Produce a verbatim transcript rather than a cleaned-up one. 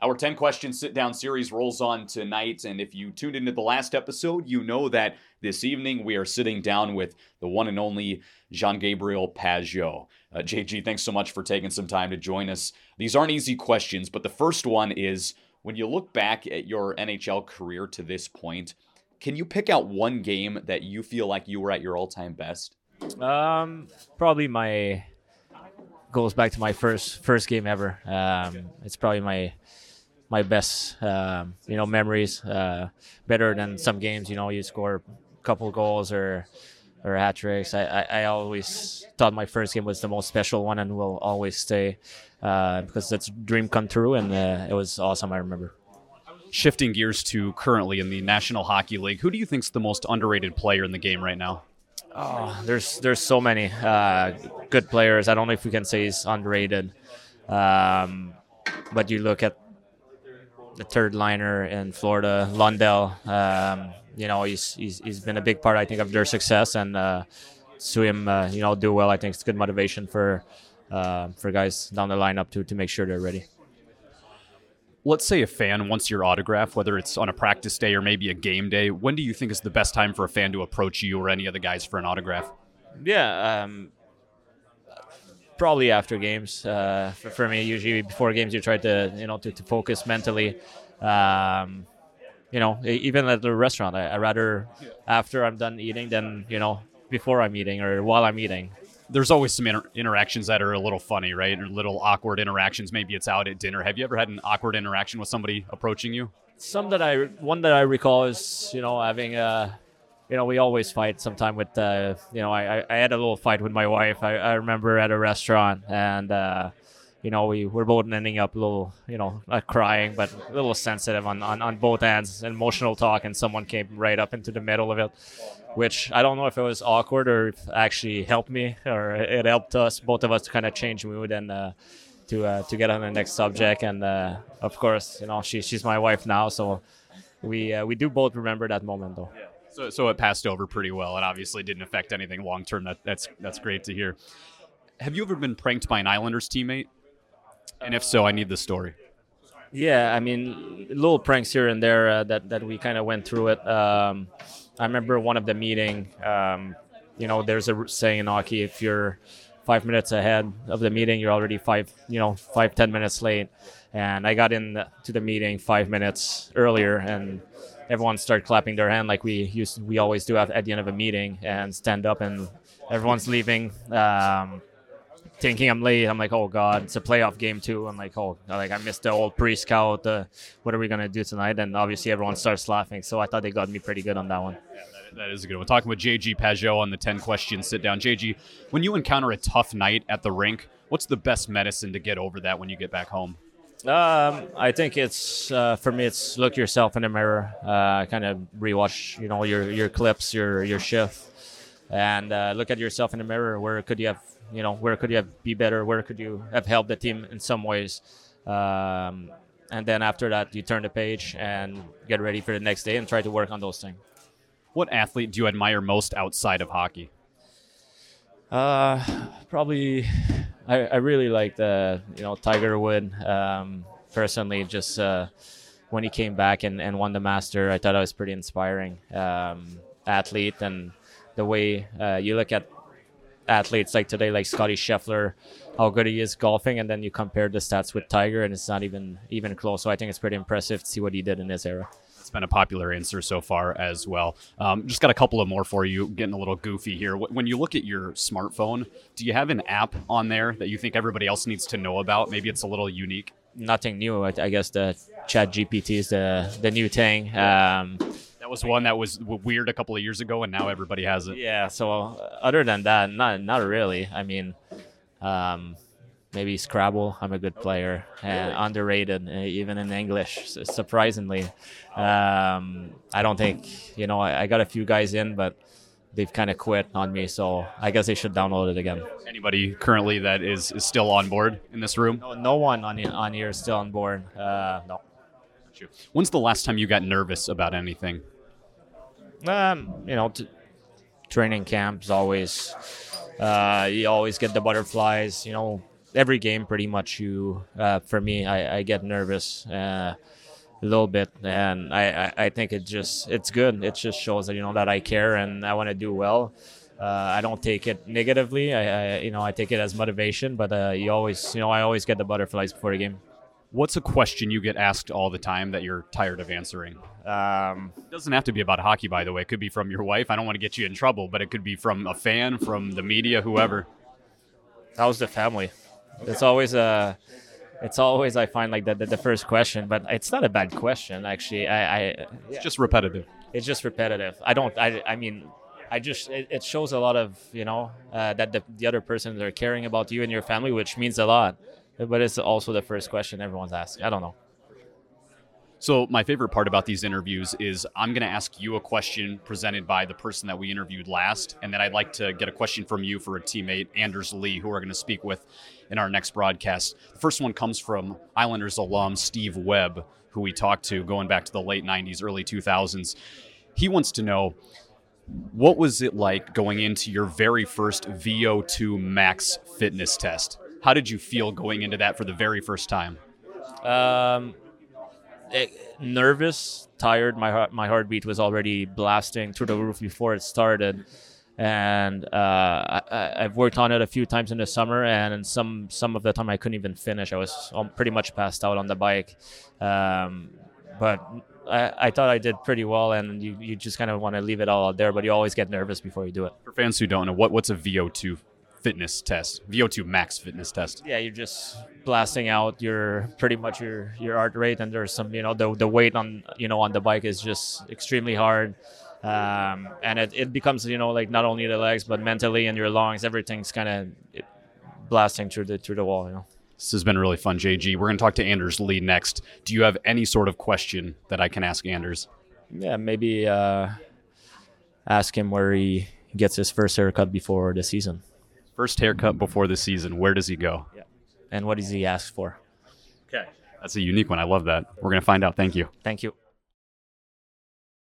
Our ten question sit down series rolls on tonight, and if you tuned into the last episode, you know that this evening we are sitting down with the one and only Jean-Gabriel Pageau. Uh, J G, thanks so much for taking some time to join us. These aren't easy questions, but the first one is, when you look back at your N H L career to this point, can you pick out one game that you feel like you were at your all-time best? Um, probably my goes back to my first first game ever. Um, it's probably my my best, um, you know, memories. Uh, better than some games, you know, you score a couple goals or or hat tricks. I, I, I always thought my first game was the most special one and will always stay uh, because it's a dream come true, and uh, it was awesome. I remember. Shifting gears to currently in the National Hockey League, who do you think is the most underrated player in the game right now? Oh, there's there's so many uh, good players. I don't know if we can say he's underrated, um, but you look at the third liner in Florida, Lundell. Um, you know, he's, he's he's been a big part, I think, of their success, and uh, to him, uh, you know, do well. I think it's good motivation for uh, for guys down the lineup to to make sure they're ready. Let's say a fan wants your autograph, whether it's on a practice day or maybe a game day. When do you think is the best time for a fan to approach you or any of the guys for an autograph? Yeah, um, probably after games. Uh, for, for me, usually before games, you try to you know to, to focus mentally. Um, you know, even at the restaurant, I, I rather after I'm done eating than you know before I'm eating or while I'm eating. There's always some inter- interactions that are a little funny, right? Or little awkward interactions. Maybe it's out at dinner. Have you ever had an awkward interaction with somebody approaching you? Some that I one that I recall is you know having a. You know, we always fight sometime with, uh, you know, I, I had a little fight with my wife. I, I remember at a restaurant, and, uh, you know, we were both ending up a little, you know, not crying, but a little sensitive on, on, on both ends, emotional talk, and someone came right up into the middle of it, which I don't know if it was awkward or if it actually helped me or it helped us, both of us, to kind of change mood and uh, to uh, to get on the next subject. And, uh, of course, you know, she, she's my wife now, so we uh, we do both remember that moment, though. Yeah. So, so it passed over pretty well. It obviously didn't affect anything long term. That, that's that's great to hear. Have you ever been pranked by an Islanders teammate? And if so, I need the story. Yeah, I mean, little pranks here and there uh, that that we kind of went through it. Um, I remember one of the meeting. Um, you know, there's a saying in hockey: if you're five minutes ahead of the meeting, you're already five, you know, five ten minutes late. And I got in to the meeting five minutes earlier, and everyone started clapping their hand like we used, we always do at, at the end of a meeting, and stand up, and everyone's leaving, um, thinking I'm late. I'm like, oh God, it's a playoff game too. I'm like, oh, like I missed the old pre-scout. Uh, what are we gonna do tonight? And obviously everyone starts laughing. So I thought they got me pretty good on that one. Yeah, that, that is a good one. Talking with J G Pageau on the ten question sit down. J G, when you encounter a tough night at the rink, what's the best medicine to get over that when you get back home? Um, I think it's uh, for me. It's look yourself in the mirror, uh, kind of rewatch, you know, your your clips, your your shift, and uh, look at yourself in the mirror. Where could you have, you know, where could you have be better? Where could you have helped the team in some ways? Um, and then after that, you turn the page and get ready for the next day and try to work on those things. What athlete do you admire most outside of hockey? Uh, probably. I, I really liked, uh, you know, Tiger Woods. Um, personally, just uh, when he came back and, and won the Master, I thought it was pretty inspiring um, athlete. And the way uh, you look at athletes like today, like Scotty Scheffler, how good he is golfing, and then you compare the stats with Tiger, and it's not even even close. So I think it's pretty impressive to see what he did in his era. It's been a popular answer so far as well. Um, just got a couple of more for you, getting a little goofy here. When you look at your smartphone, do you have an app on there that you think everybody else needs to know about? Maybe it's a little unique. Nothing new. I, I guess the Chat G P T is the, the new thing. Um, that was one that was weird a couple of years ago, and now everybody has it. Yeah, so other than that, not not really. I mean, um, maybe Scrabble. I'm a good player, uh, underrated, uh, even in English, surprisingly. Um, I don't think, you know, I, I got a few guys in, but they've kind of quit on me, so I guess they should download it again. Anybody currently that is, is still on board in this room? No, no one on, on here is still on board. Uh, no. When's the last time you got nervous about anything? Um, you know, t- training camps always, uh, you always get the butterflies, you know, every game pretty much you uh, for me I, I get nervous uh, a little bit, and I, I, I think it just it's good. It just shows that you know that I care and I want to do well. Uh, I don't take it negatively. I, I you know I take it as motivation, but uh, you always you know I always get the butterflies before the game. What's a question you get asked all the time that you're tired of answering? Um, It doesn't have to be about hockey, by the way. It could be from your wife. I don't want to get you in trouble, but it could be from a fan, from the media, whoever. how's the family? It's always a, it's always I find like the, the the first question, but it's not a bad question actually. I, I It's just repetitive. it's just repetitive. I don't. I I mean, I just it, it shows a lot of you know uh, that the the other person are caring about you and your family, which means a lot. But it's also the first question everyone's asked. I don't know. So my favorite part about these interviews is I'm going to ask you a question presented by the person that we interviewed last, and then I'd like to get a question from you for a teammate, Anders Lee, who we're going to speak with in our next broadcast. The first one comes from Islanders alum Steve Webb, who we talked to going back to the late nineties, early two thousands. He wants to know, what was it like going into your very first V O two max fitness test? How did you feel going into that for the very first time? Um, it, nervous, tired. My heart, my heartbeat was already blasting through the roof before it started, and uh, I, I've worked on it a few times in the summer, and some some of the time I couldn't even finish. I was pretty much passed out on the bike, um, but I, I thought I did pretty well. And you, you just kind of want to leave it all out there, but you always get nervous before you do it. For fans who don't know, what what's a V O two fitness test? V O two max fitness test. Yeah, you're just blasting out your pretty much your your heart rate, and there's some you know the the weight on you know on the bike is just extremely hard, um, and it, it becomes you know like not only the legs but mentally and your lungs, everything's kind of blasting through the through the wall. You know. This has been really fun, J G. We're going to talk to Anders Lee next. Do you have any sort of question that I can ask Anders? Yeah, maybe uh, ask him where he gets his first haircut before the season. First haircut before the season. Where does he go? Yeah. And what does he ask for? Okay. That's a unique one. I love that. We're going to find out. Thank you. Thank you.